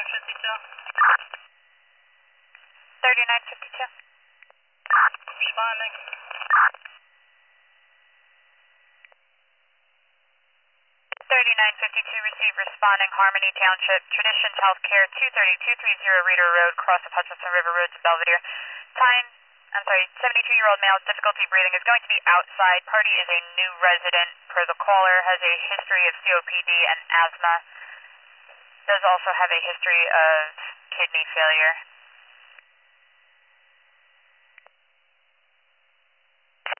3952. Responding. 3952, receive responding Harmony Township, Traditions Healthcare, 23230 Reader Road, cross of Hutchinson River Road to Belvedere. Time, 72-year-old male, difficulty breathing, is going to be outside. Party is a new resident per the caller, has a history of COPD and asthma. Does also have a history of kidney failure.